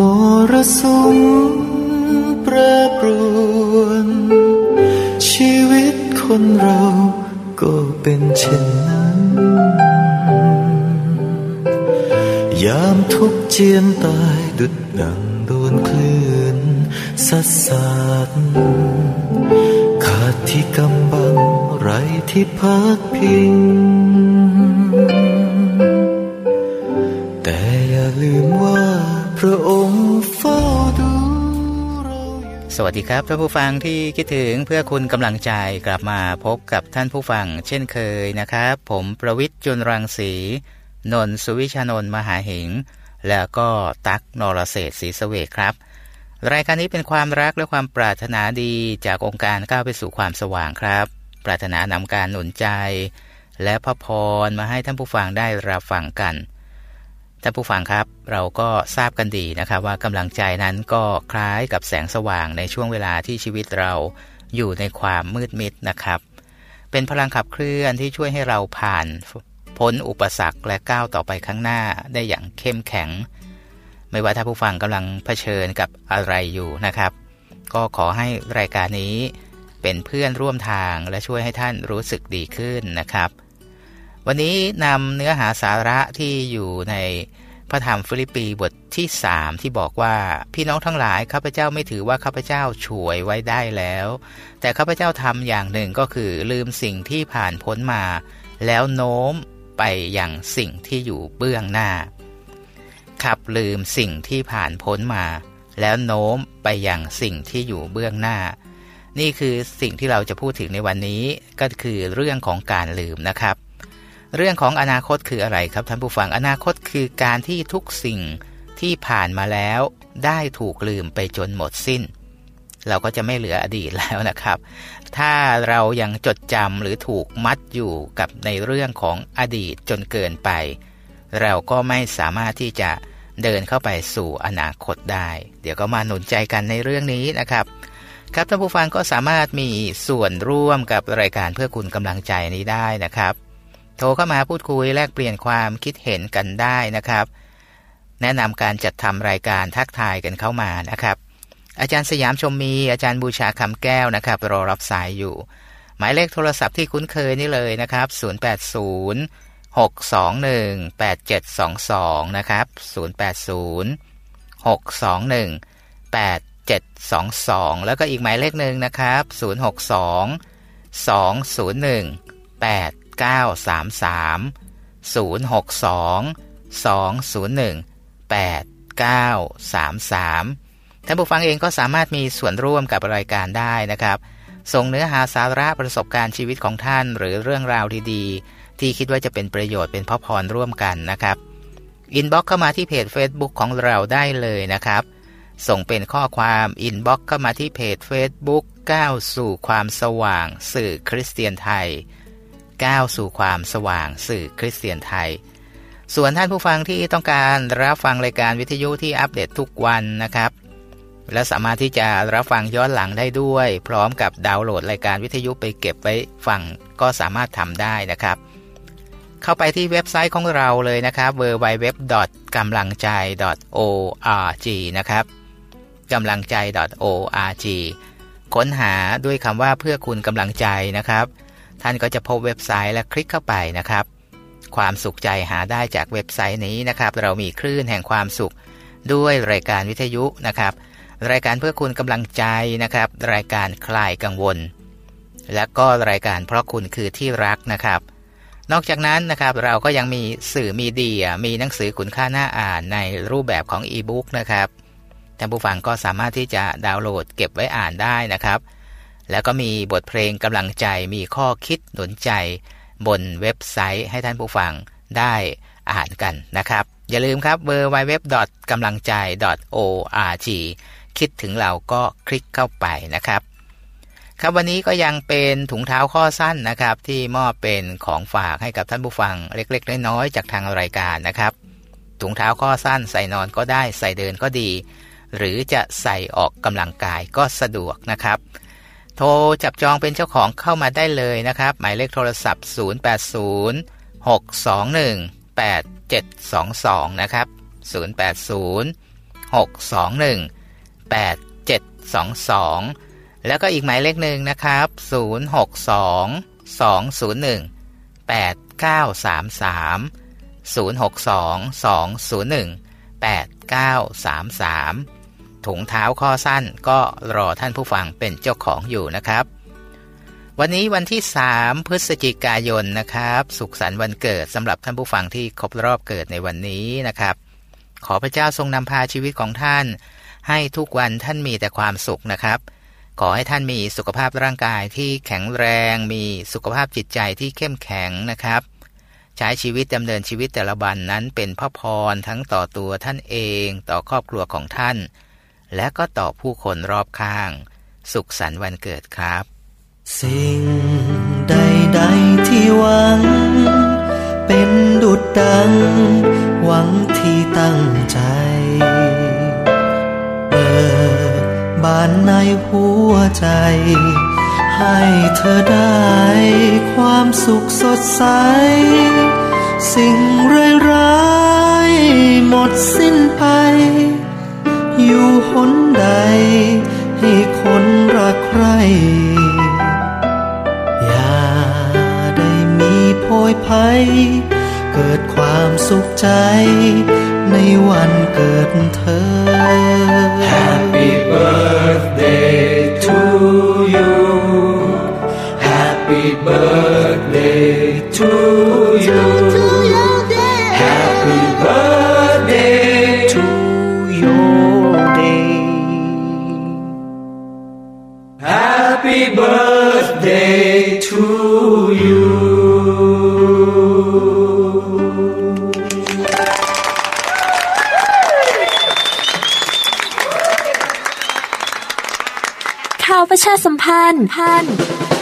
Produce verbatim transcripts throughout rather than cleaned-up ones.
มรสุมแปรปรวนชีวิตคนเราก็เป็นเช่นนั้นยามทุกข์เจียนตายดุจดังโดนคลื่นซัดสาดขาดที่กำบังไร้ที่พักพิงแต่อย่าลืมว่าพระองค์เฝ้าดูเราสวัสดีครับท่านผู้ฟังที่คิดถึงเพื่อคุณกำลังใจกลับมาพบกับท่านผู้ฟังเช่นเคยนะครับผมประวิตร จุลรังสีนนท์ สุวิชานนท์มหาเหงแล้วก็ตั๊ก นรเศรษฐ์ ศรีสเวกครับรายการนี้เป็นความรักและความปรารถนาดีจากองค์การก้าวไปสู่ความสว่างครับปรารถนานำการหนุนใจและพระพรมาให้ท่านผู้ฟังได้รับฟังกันท่านผู้ฟังครับเราก็ทราบกันดีนะครับว่ากำลังใจนั้นก็คล้ายกับแสงสว่างในช่วงเวลาที่ชีวิตเราอยู่ในความมืดมิดนะครับเป็นพลังขับเคลื่อนที่ช่วยให้เราผ่านพ้นอุปสรรคและก้าวต่อไปข้างหน้าได้อย่างเข้มแข็งไม่ว่าท่านผู้ฟังกำลังเผชิญกับอะไรอยู่นะครับก็ขอให้รายการนี้เป็นเพื่อนร่วมทางและช่วยให้ท่านรู้สึกดีขึ้นนะครับวันนี้นำเนื้อหาสาระที่อยู่ในพระธรรมฟิลิปปีบทที่สามที่บอกว่าพี่น้องทั้งหลายข้าพเจ้าไม่ถือว่าข้าพเจ้าฉวยไว้ได้แล้วแต่ข้าพเจ้าทำอย่างหนึ่งก็คือลืมสิ่งที่ผ่านพ้นมาแล้วโน้มไปยังสิ่งที่อยู่เบื้องหน้าขับลืมสิ่งที่ผ่านพ้นมาแล้วโน้มไปยังสิ่งที่อยู่เบื้องหน้านี่คือสิ่งที่เราจะพูดถึงในวันนี้ก็คือเรื่องของการลืมนะครับเรื่องของอนาคตคืออะไรครับท่านผู้ฟังอนาคตคือการที่ทุกสิ่งที่ผ่านมาแล้วได้ถูกลืมไปจนหมดสิ้นเราก็จะไม่เหลืออดีตแล้วนะครับถ้าเรายังจดจำหรือถูกมัดอยู่กับในเรื่องของอดีตจนเกินไปเราก็ไม่สามารถที่จะเดินเข้าไปสู่อนาคตได้เดี๋ยวก็มาหนุนใจกันในเรื่องนี้นะครับครับท่านผู้ฟังก็สามารถมีส่วนร่วมกับรายการเพื่อคุณกำลังใจนี้ได้นะครับโทรเข้ามาพูดคุยแลกเปลี่ยนความคิดเห็นกันได้นะครับแนะนำการจัดทำรายการทักทายกันเข้ามานะครับอาจารย์สยามชมมีอาจารย์บูชาคำแก้วนะครับรอรับสายอยู่หมายเลขโทรศัพท์ที่คุ้นเคยนี่เลยนะครับศูนย์ แปด ศูนย์ หก สอง หนึ่ง แปด เจ็ด สอง สองนะครับศูนย์ แปด ศูนย์ หก สอง หนึ่ง แปด เจ็ด สอง สองแล้วก็อีกหมายเลขนึงนะครับศูนย์ หก สอง สอง ศูนย์ หนึ่ง แปด เก้า สาม สาม ศูนย์ หก สอง สอง ศูนย์ หนึ่ง แปด เก้า สาม สามท่านผู้ฟังเองก็สามารถมีส่วนร่วมกับรายการได้นะครับส่งเนื้อหาสาระประสบการณ์ชีวิตของท่านหรือเรื่องราวดีๆที่คิดว่าจะเป็นประโยชน์เป็นพระพรร่วมกันนะครับอินบ็อกซ์เข้ามาที่เพจ Facebook ของเราได้เลยนะครับส่งเป็นข้อความอินบ็อกซ์เข้ามาที่เพจ Facebook ก้าวสู่ความสว่างสื่อคริสเตียนไทยก้าวสู่ความสว่างสื่อคริสเตียนไทยส่วนท่านผู้ฟังที่ต้องการรับฟังรายการวิทยุที่อัปเดตทุกวันนะครับและสามารถที่จะรับฟังย้อนหลังได้ด้วยพร้อมกับดาวน์โหลดรายการวิทยุไปเก็บไว้ฟังก็สามารถทำได้นะครับเข้าไปที่เว็บไซต์ของเราเลยนะครับ ดับเบิลยู ดับเบิลยู ดับเบิลยู ดอท กำลังใจ ดอท โอ อาร์ จี นะครับกำลังใจ ดอท โอ อาร์ จี ค้นหาด้วยคำว่าเพื่อคุณกำลังใจนะครับท่านก็จะพบเว็บไซต์และคลิกเข้าไปนะครับความสุขใจหาได้จากเว็บไซต์นี้นะครับเรามีคลื่นแห่งความสุขด้วยรายการวิทยุนะครับรายการเพื่อคุณกำลังใจนะครับรายการคลายกังวลและก็รายการเพราะคุณคือที่รักนะครับนอกจากนั้นนะครับเราก็ยังมีสื่อมีเดียมีหนังสือคุณค่าน่าอ่านในรูปแบบของอีบุ๊กนะครับท่านผู้ฟังก็สามารถที่จะดาวน์โหลดเก็บไว้อ่านได้นะครับแล้วก็มีบทเพลงกำลังใจมีข้อคิดหนุนใจบนเว็บไซต์ให้ท่านผู้ฟังได้อ่านกันนะครับอย่าลืมครับ ดับเบิลยู ดับเบิลยู ดับเบิลยู ดอท กำลังใจ ดอท โอ อาร์ จี คิดถึงเราก็คลิกเข้าไปนะครับครับวันนี้ก็ยังเป็นถุงเท้าข้อสั้นนะครับที่มอบเป็นของฝากให้กับท่านผู้ฟังเล็กๆน้อยๆจากทางรายการนะครับถุงเท้าข้อสั้นใส่นอนก็ได้ใส่เดินก็ดีหรือจะใส่ออกกำลังกายก็สะดวกนะครับโทรจับจองเป็นเจ้าของเข้ามาได้เลยนะครับหมายเลขโทรศัพท์ศูนย์ แปด ศูนย์ หก สอง หนึ่ง แปด เจ็ด สอง สองนะครับศูนย์ แปด ศูนย์หกสองหนึ่ง แปดเจ็ดสองสองแล้วก็อีกหมายเลขหนึ่งนะครับศูนย์ หก สอง สอง ศูนย์ หนึ่ง แปด เก้า สาม สาม ศูนย์ หก สอง สอง ศูนย์ หนึ่ง แปด เก้า สาม สามถุงเท้าข้อสั้นก็รอท่านผู้ฟังเป็นเจ้าของอยู่นะครับวันนี้วันที่สามพฤศจิกายนนะครับสุขสันต์วันเกิดสำหรับท่านผู้ฟังที่ครบรอบเกิดในวันนี้นะครับขอพระเจ้าทรงนำพาชีวิตของท่านให้ทุกวันท่านมีแต่ความสุขนะครับขอให้ท่านมีสุขภาพร่างกายที่แข็งแรงมีสุขภาพจิตใจที่เข้มแข็งนะครับใช้ชีวิตดำเนินชีวิตแต่ละวันนั้นเป็นพระพรทั้งต่อตัวท่านเองต่อครอบครัวของท่านและก็ต่อผู้คนรอบข้างสุขสันต์วันเกิดครับสิ่งใดๆที่หวังเป็นดุจดังหวังที่ตั้งใจเปิดบานในหัวใจให้เธอได้ความสุขสดใสสิ่งร้ายๆหมดสิ้นไปอยู่หนใดให้คนรักใคร่อย่าได้มีโพยภัยเกิดความสุขใจในวันเกิดเธอ Happy birthday to you Happy birthday to you Happy birthday to your day Happy birthday to you ข่าวประชาสัมพันธ์พัน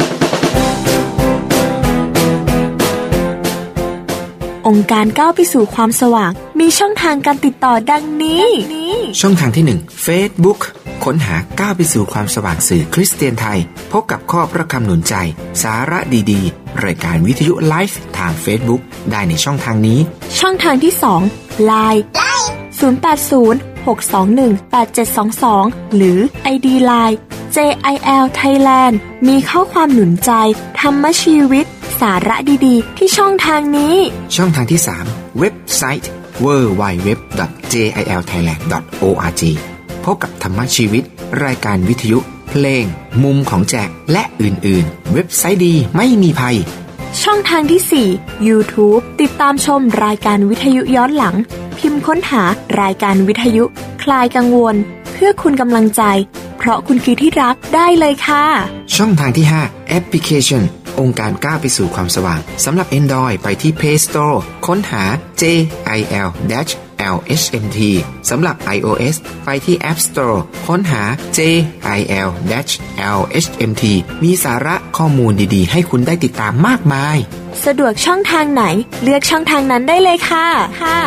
องค์การก้าวไปสู่ความสว่างมีช่องทางการติดต่อดังนี้ช่องทางที่หนึ่ง Facebook ค้นหาก้าวไปสู่ความสว่างสื่อคริสเตียนไทยพบกับข้อพระคำหนุนใจสาระดีๆรายการวิทยุไลฟ์ทาง Facebook ได้ในช่องทางนี้ช่องทางที่สอง ไลน์ ศูนย์ แปด ศูนย์ หก สอง หนึ่ง แปด เจ็ด สอง สอง หรือ ไอ ดี ไลน์ เจ ไอ แอล Thailand มีข้อความหนุนใจธรรมชีวิตสาระดีๆที่ช่องทางนี้ช่องทางที่สามเว็บไซต์ ดับเบิลยู ดับเบิลยู ดับเบิลยู ดอท เจ ไอ แอล ไทยแลนด์ ดอท โอ อาร์ จี พบกับธรรมชีวิตรายการวิทยุเพลงมุมของแจกและอื่นๆเว็บไซต์ดีไม่มีภัยช่องทางที่สี่ YouTube ติดตามชมรายการวิทยุย้อนหลังพิมพ์ค้นหารายการวิทยุคลายกังวลเพื่อคุณกำลังใจเพราะคุณคือที่รักได้เลยค่ะช่องทางที่ห้าแอปพลิเคชันองค์การก้าวไปสู่ความสว่างสำหรับ Android ไปที่ Play Store ค้นหา เจ ไอ แอล แอล เอช เอ็ม ที สำหรับ iOS ไปที่ App Store ค้นหา เจ ไอ แอล แอล เอช เอ็ม ที มีสาระข้อมูลดีๆให้คุณได้ติดตามมากมายสะดวกช่องทางไหนเลือกช่องทางนั้นได้เลยค่ะค่ะ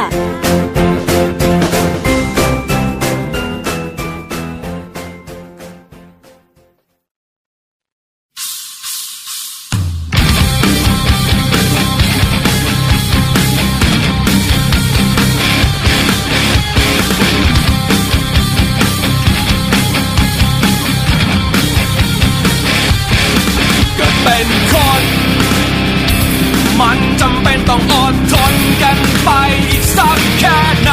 มันจำเป็นต้องอดทนกันไปอีกสักแค่ไหน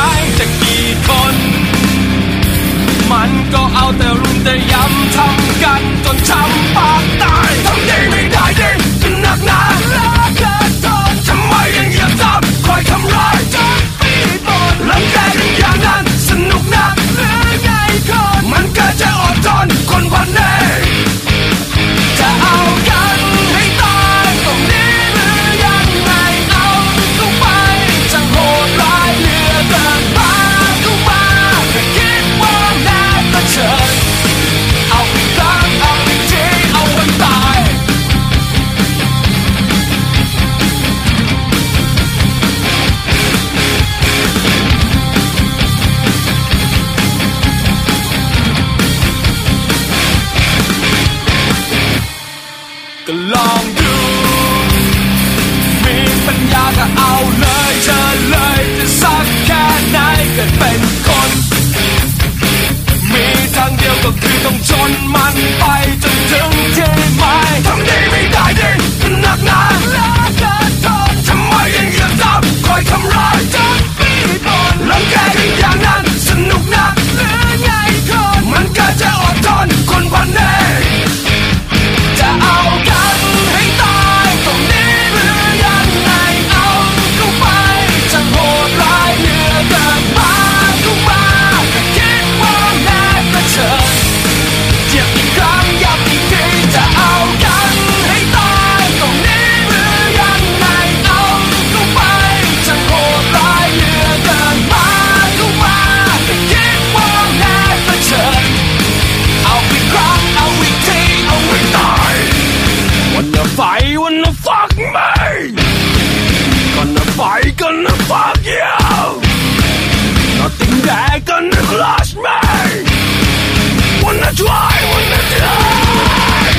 นมันไปจนถึงที่หมายทำดีไม่ได้ดิหนักหนาและเกินทนทำไมยังเหยียดจับคอยทำร้ายจนปีบนหลังแกกันอย่างนั้นสนุกนักหรือไงคนมันก็จะอดทนคนพันเนจะเอากันให้ตายตรงนี้หรือยังไงเอาเข้าไปจะโหดร้ายเหลือเกินมาเข้ามาคิดว่าแน่ประเชิญเจ็บอีกครั้งย้ำอีกทีจะเอากันให้ตายตรงนี้หรือยังไงเอาเข้าไปจะโหดร้ายเหลือเกินมาเข้ามาคิดว่าแน่ประเชิญเอาอีกครั้งเอาอีกทีเอาให้ตาย Wanna fight wanna fuck me Gonna fight gonna fuck you Nothing there gonna crush me Wanna try wanna die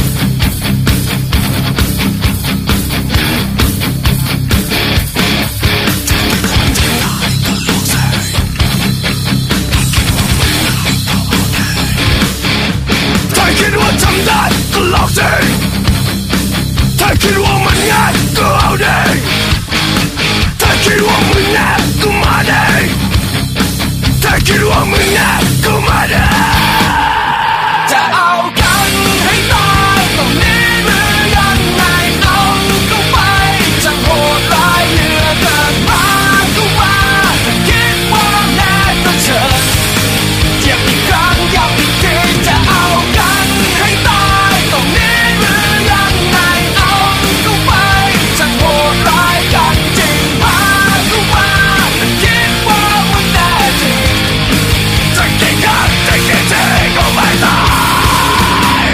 ถ้าคิดว่าทำได้ก็ลองสิถ้าคิดว่ามันง่ายก็เอาดิถ้าคิดว่ามึงแน่ก็มาดิถ้าคิดว่ามึงแน่ก็มาดิจะเอากันให้ตายตรงนี้หรือยังไงเอาเข้าไปจะโหดร้ายเหลือเกินมาเข้ามาคิดว่าแน่ก็เชิญเจ็บอีกครั้งย้ำอีกทีจะเอากันให้ตายตรงนี้หรือยังไงเอาเข้าไปจะโหดร้ายกันจริงมาเข้ามาคิดว่ามันแน่จริงจะกี่ครั้งจะกี่ทีก็ไม่ตาย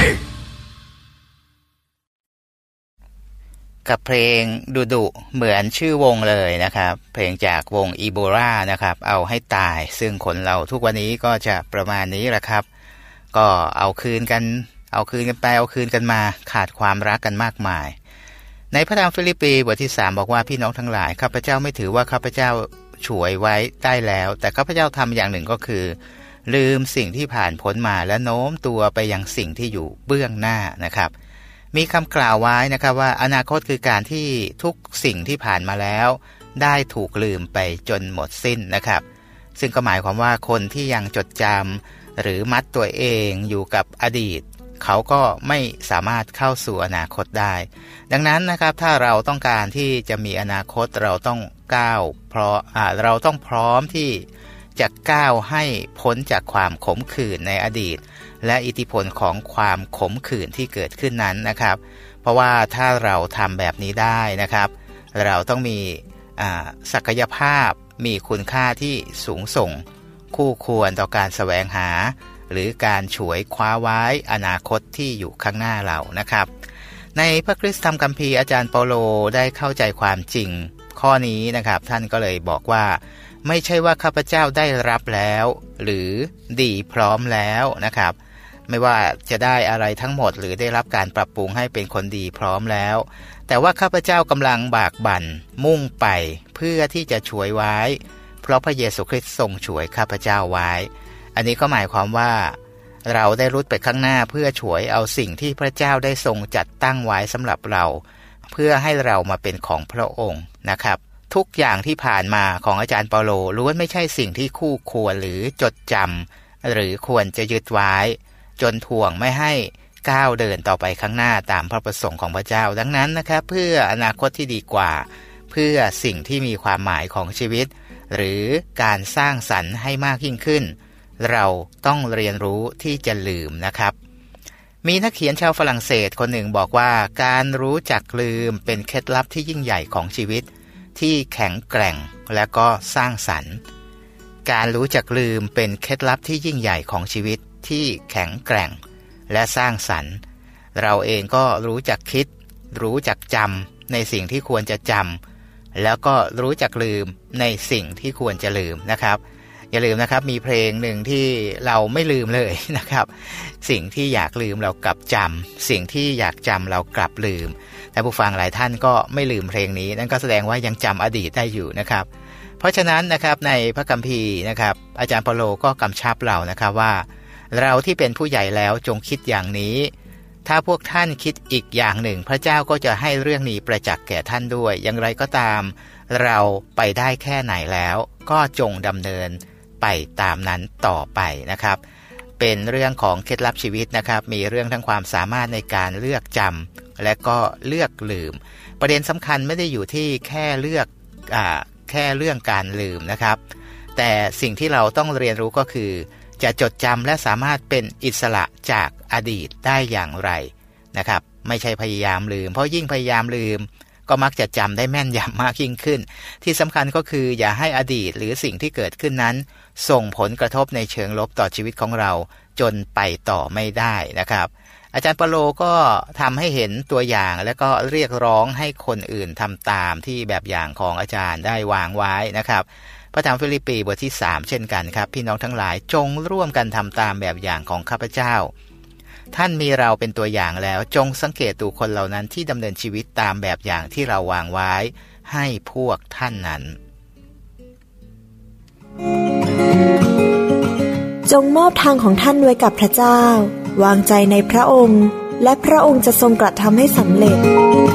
กับเพลงดุดุเหมือนชื่อวงเลยนะครับเพลงจากวงอีโบรานะครับเอาให้ตายซึ่งคนเราทุกวันนี้ก็จะประมาณนี้แหละครับก็เอาคืนกันเอาคืนกันไปเอาคืนกันมาขาดความรักกันมากมายในพระธรรมฟิลิปปีบทที่สามบอกว่าพี่น้องทั้งหลายข้าพเจ้าไม่ถือว่าข้าพเจ้าฉวยไว้ได้แล้วแต่ข้าพเจ้าทำอย่างหนึ่งก็คือลืมสิ่งที่ผ่านพ้นมาและโน้มตัวไปยังสิ่งที่อยู่เบื้องหน้านะครับมีคำกล่าวไว้นะครับว่าอนาคตคือการที่ทุกสิ่งที่ผ่านมาแล้วได้ถูกลืมไปจนหมดสิ้นนะครับซึ่งก็หมายความว่าคนที่ยังจดจำหรือมัดตัวเองอยู่กับอดีตเขาก็ไม่สามารถเข้าสู่อนาคตได้ดังนั้นนะครับถ้าเราต้องการที่จะมีอนาคตเราต้องก้าวเพราะอ่าเราต้องพร้อมที่จะก้าวให้พ้นจากความขมขื่นในอดีตและอิทธิพลของความขมขื่นที่เกิดขึ้นนั้นนะครับเพราะว่าถ้าเราทำแบบนี้ได้นะครับเราต้องมีศักยภาพมีคุณค่าที่สูงส่งคู่ควรต่อการแสวงหาหรือการฉวยคว้าไว้อนาคตที่อยู่ข้างหน้าเรานะครับในพระคริสตธรรมคัมภีร์อาจารย์เปาโลได้เข้าใจความจริงข้อนี้นะครับท่านก็เลยบอกว่าไม่ใช่ว่าข้าพเจ้าได้รับแล้วหรือดีพร้อมแล้วนะครับไม่ว่าจะได้อะไรทั้งหมดหรือได้รับการปรับปรุงให้เป็นคนดีพร้อมแล้วแต่ว่าข้าพเจ้ากำลังบากบั่นมุ่งไปเพื่อที่จะฉวยไว้เพราะพระเยซูคริสต์ทรงฉวยข้าพเจ้าไว้อันนี้ก็หมายความว่าเราได้รุดไปข้างหน้าเพื่อฉวยเอาสิ่งที่พระเจ้าได้ทรงจัดตั้งไว้สำหรับเราเพื่อให้เรามาเป็นของพระองค์นะครับทุกอย่างที่ผ่านมาของอาจารย์เปาโลล้วนไม่ใช่สิ่งที่คู่ควรหรือจดจำหรือควรจะยึดไว้จนถ่วงไม่ให้ก้าวเดินต่อไปข้างหน้าตามพระประสงค์ของพระเจ้าดังนั้นนะครับเพื่ออนาคตที่ดีกว่าเพื่อสิ่งที่มีความหมายของชีวิตหรือการสร้างสรรค์ให้มากยิ่งขึ้นเราต้องเรียนรู้ที่จะลืมนะครับมีนักเขียนชาวฝรั่งเศสคนหนึ่งบอกว่าการรู้จักลืมเป็นเคล็ดลับที่ยิ่งใหญ่ของชีวิตที่แข็งแกร่งและก็สร้างสรรค์การรู้จักลืมเป็นเคล็ดลับที่ยิ่งใหญ่ของชีวิตที่แข็งแกร่งและสร้างสรรค์เราเองก็รู้จักคิดรู้จักจำในสิ่งที่ควรจะจำแล้วก็รู้จักลืมในสิ่งที่ควรจะลืมนะครับอย่าลืมนะครับมีเพลงหนึ่งที่เราไม่ลืมเลยนะครับสิ่งที่อยากลืมเรากลับจำสิ่งที่อยากจำเรากลับลืมแต่ผู้ฟังหลายท่านก็ไม่ลืมเพลงนี้นั่นก็แสดงว่ายังจำอดีตได้อยู่นะครับเพราะฉะนั้นนะครับในพระคัมภีร์นะครับอาจารย์เปาโลก็กำชับเรานะครับว่าเราที่เป็นผู้ใหญ่แล้วจงคิดอย่างนี้ถ้าพวกท่านคิดอีกอย่างหนึ่งพระเจ้าก็จะให้เรื่องนี้ประจักษ์แก่ท่านด้วยอย่างไรก็ตามเราไปได้แค่ไหนแล้วก็จงดำเนินไปตามนั้นต่อไปนะครับเป็นเรื่องของเคล็ดลับชีวิตนะครับมีเรื่องทั้งความสามารถในการเลือกจำและก็เลือกลืมประเด็นสำคัญไม่ได้อยู่ที่แค่เลือกอ่าแค่เรื่องการลืมนะครับแต่สิ่งที่เราต้องเรียนรู้ก็คือจะจดจำและสามารถเป็นอิสระจากอดีตได้อย่างไรนะครับไม่ใช่พยายามลืมเพราะยิ่งพยายามลืมก็มักจะจำได้แม่นยำมากยิ่งขึ้นที่สำคัญก็คืออย่าให้อดีตหรือสิ่งที่เกิดขึ้นนั้นส่งผลกระทบในเชิงลบต่อชีวิตของเราจนไปต่อไม่ได้นะครับอาจารย์เปโลก็ทำให้เห็นตัวอย่างและก็เรียกร้องให้คนอื่นทำตามที่แบบอย่างของอาจารย์ได้วางไว้นะครับพระธรรมฟิลิปปีบทที่สามเช่นกันครับพี่น้องทั้งหลายจงร่วมกันทำตามแบบอย่างของข้าพเจ้าท่านมีเราเป็นตัวอย่างแล้วจงสังเกตดูคนเหล่านั้นที่ดำเนินชีวิตตามแบบอย่างที่เราวางไว้ให้พวกท่านนั้นจงมอบทางของท่านไว้กับพระเจ้าวางใจในพระองค์และพระองค์จะทรงกระทำให้สำเร็จ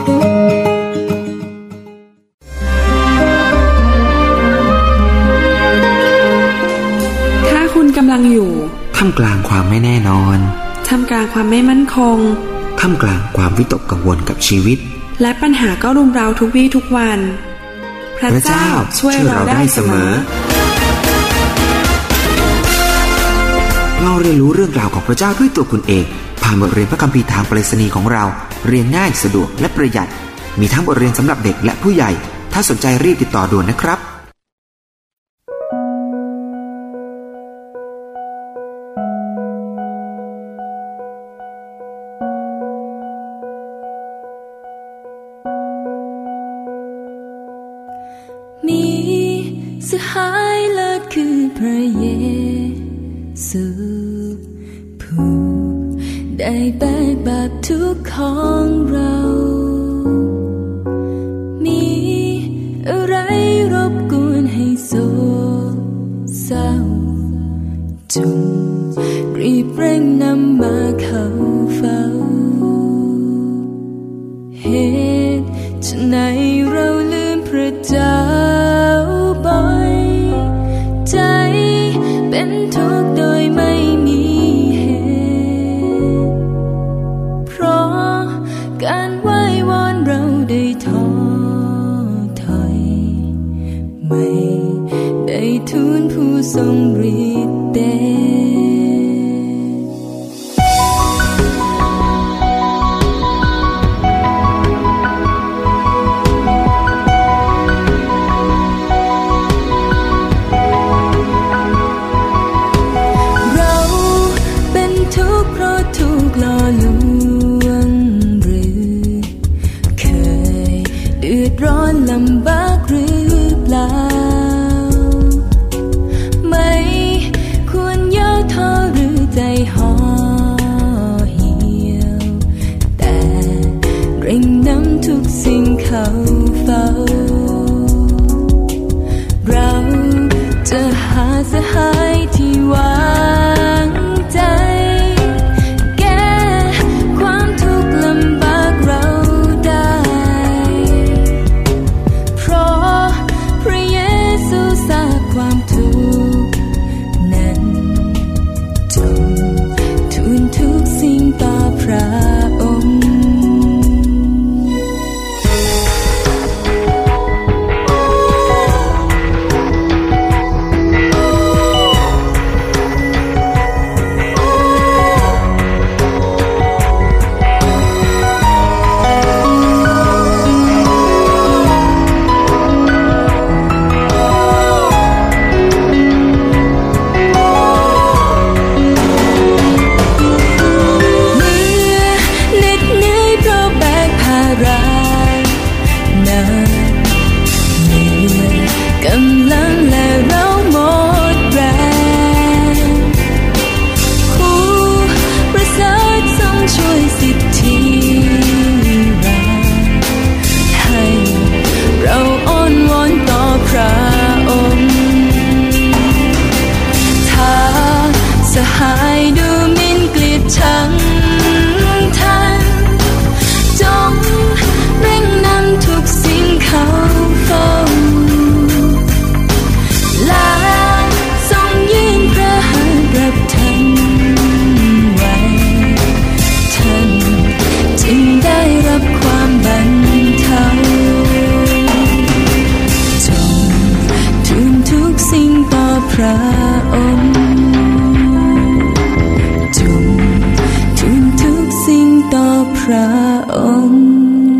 ถ้าคุณกำลังอยู่ท่ามกลางความไม่แน่นอนท่ามกลางความไม่มั่นคงท่ามกลางความวิตกกังวลกับชีวิตและปัญหาก็รุมเร้าทุกวี่ทุกวันพระเจ้าช่วยเราได้เสมอเราเรียนรู้เรื่องราวของพระเจ้าด้วยตัวคุณเองผ่านบทเรียนพระคัมภีร์ทางไปรษณีย์ของเราเรียนง่ายสะดวกและประหยัดมีทั้งบทเรียนสำหรับเด็กและผู้ใหญ่ถ้าสนใจรีบติดต่อด่วนนะครับมีสหายเลิศคือพระเยซูผู้ได้แบกบาปทุกข์ของเรามีอะไรรบกวนให้โศกเศร้าจงรีบเร่งนำมาเข้าเฝ้าเหตุฉะไหนเราลืมพระเจ้าบ่อยใจเป็นทุกข์โดยไม่มีเหตุเพราะการไหว้วอนเราได้ท้อถอยไม่ได้ทูลผู้ทรงฤทธิ์เดชร้อนลำบากหรือเปล่าไม่ควรย่อท้อหรือใจห่อเหี่ยวแต่เร่งนำทุกสิ่งเข้าเฝ้าเราจะหาสหายที่วางใจายดูหมิ่นเกลียดชังท่านจงเร่งนำทุกสิ่งเข้าเฝ้าและทรงยื่นพระหัตถ์รับท่านไว้ท่านจึงได้รับความบันเทาจงทูลทุกสิ่งต่อพระองค์จงทูลทุกสิ่งต่อพระองค์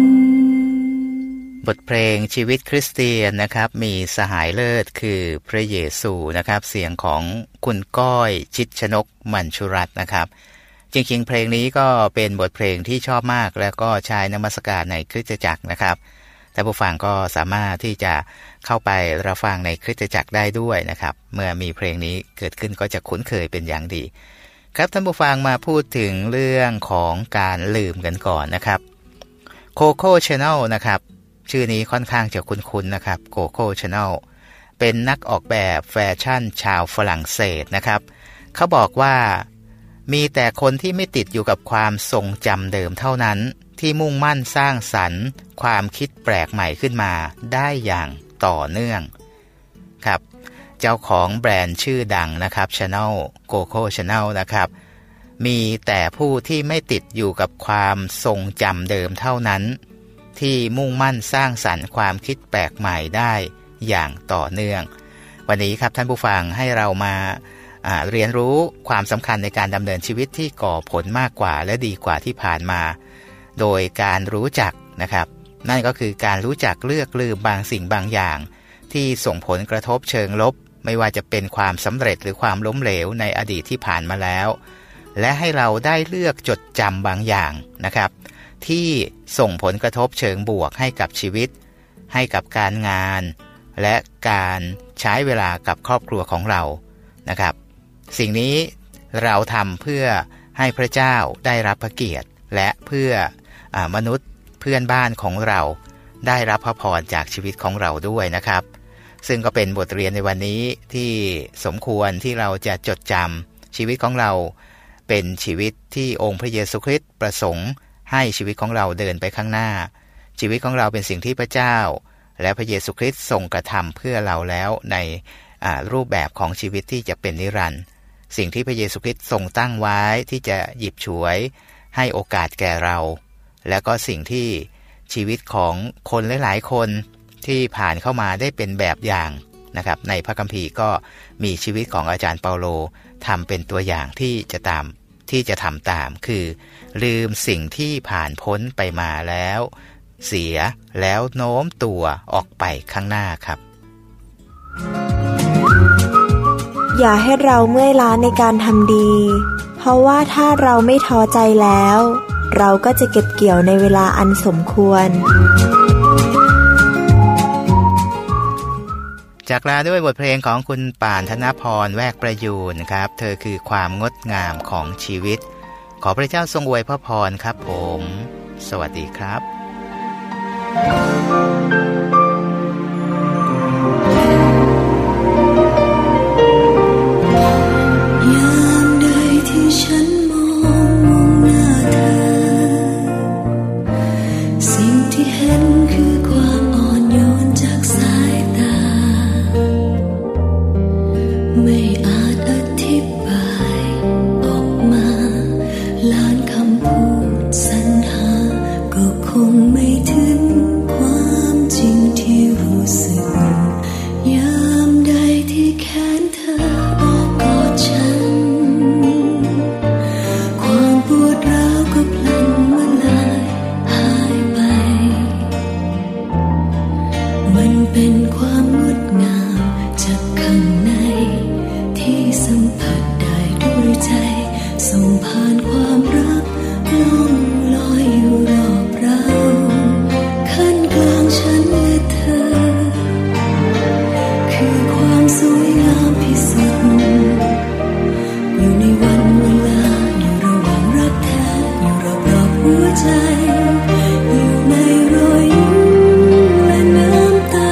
บทเพลงชีวิตคริสเตียนนะครับมีสหายเลิศคือพระเยซูนะครับเสียงของคุณก้อยชิดชนกมัญชุรัตน์นะครับจริงๆเพลงนี้ก็เป็นบทเพลงที่ชอบมากแล้วก็ใช้นมัสการในคริสตจักรนะครับแต่ผู้ฟังก็สามารถที่จะเข้าไปรับฟังในคริสตจักรได้ด้วยนะครับเมื่อมีเพลงนี้เกิดขึ้นก็จะคุ้นเคยเป็นอย่างดีครับท่านผู้ฟังมาพูดถึงเรื่องของการลืมกันก่อนนะครับโคโค่ชาแนลนะครับชื่อนี้ค่อนข้างจะคุ้นๆนะครับโคโค่ชาแนลเป็นนักออกแบบแฟชั่นชาวฝรั่งเศสนะครับเขาบอกว่ามีแต่คนที่ไม่ติดอยู่กับความทรงจำเดิมเท่านั้นที่มุ่งมั่นสร้างสรรค์ความคิดแปลกใหม่ขึ้นมาได้อย่างต่อเนื่องครับเจ้าของแบรนด์ชื่อดังนะครับ Chanel Coco Chanel นะครับมีแต่ผู้ที่ไม่ติดอยู่กับความทรงจำเดิมเท่านั้นที่มุ่งมั่นสร้างสรรค์ความคิดแปลกใหม่ได้อย่างต่อเนื่องวันนี้ครับท่านผู้ฟังให้เรามาเรียนรู้ความสำคัญในการดำเนินชีวิตที่ก่อผลมากกว่าและดีกว่าที่ผ่านมาโดยการรู้จักนะครับนั่นก็คือการรู้จักเลือกลืมบางสิ่งบางอย่างที่ส่งผลกระทบเชิงลบไม่ว่าจะเป็นความสำเร็จหรือความล้มเหลวในอดีตที่ผ่านมาแล้วและให้เราได้เลือกจดจำบางอย่างนะครับที่ส่งผลกระทบเชิงบวกให้กับชีวิตให้กับการงานและการใช้เวลากับครอบครัวของเรานะครับสิ่งนี้เราทำเพื่อให้พระเจ้าได้รับพระเกียรติและเพื่ออมนุษย์เพื่อนบ้านของเราได้รับพระพรจากชีวิตของเราด้วยนะครับซึ่งก็เป็นบทเรียนในวันนี้ที่สมควรที่เราจะจดจำชีวิตของเราเป็นชีวิตที่องค์พระเยซูคริสต์ประสงค์ให้ชีวิตของเราเดินไปข้างหน้าชีวิตของเราเป็นสิ่งที่พระเจ้าและพระเยซูคริสต์ทรงกระทำเพื่อเราแล้วในรูปแบบของชีวิตที่จะเป็นนิรันดร์สิ่งที่พระเยซูคริสต์ทรงตั้งไว้ที่จะหยิบฉวยให้โอกาสแก่เราและก็สิ่งที่ชีวิตของคนหลายๆคนที่ผ่านเข้ามาได้เป็นแบบอย่างนะครับในพระคัมภีร์ก็มีชีวิตของอาจารย์เปาโลทำเป็นตัวอย่างที่จะตามที่จะทำตามคือลืมสิ่งที่ผ่านพ้นไปมาแล้วเสียแล้วโน้มตัวออกไปข้างหน้าครับอย่าให้เราเมื่อยล้าในการทำดีเพราะว่าถ้าเราไม่ท้อใจแล้วเราก็จะเก็บเกี่ยวในเวลาอันสมควรจากลาด้วยบทเพลงของคุณป่านธนพรแวกประยูรครับเธอคือความงดงามของชีวิตขอพระเจ้าทรงอวยพระพรครับผมสวัสดีครับยามใดที่ฉันมองมองหน้าเธอสิ่งที่เห็นคือความอ่อนโยนจากสายตาไม่อาจอธิบายออกมาล้านคำพูดสรรหาก็คงไม่ถึงความจริงที่รู้สึกยามใดที่แขนเธอโอบกอดฉันความปวดร้าวก็พลันมาลายหายไปมันเป็นความงดงามจากข้างในที่สัมผัสได้ด้วยใจส่งผ่านความรักล่องลอยอยู่รอบเราขั้นกลางฉันและเธอคือความสวยงามที่สุดอยู่ในวันเวลาอยู่ระหว่างรักแท้อยู่รอบรอบหัวใจอยู่ในรอยยิ้มและน้ำตา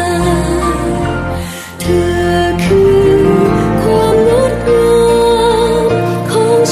เธอคือความงดงามของ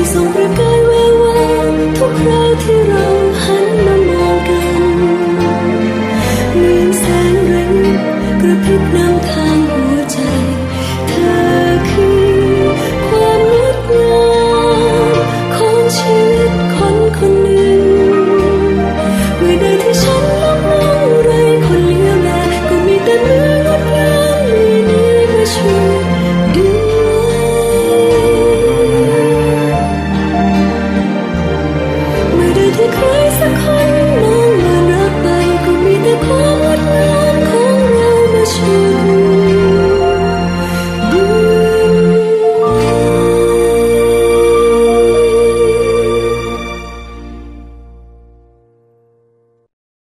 ทรงพระ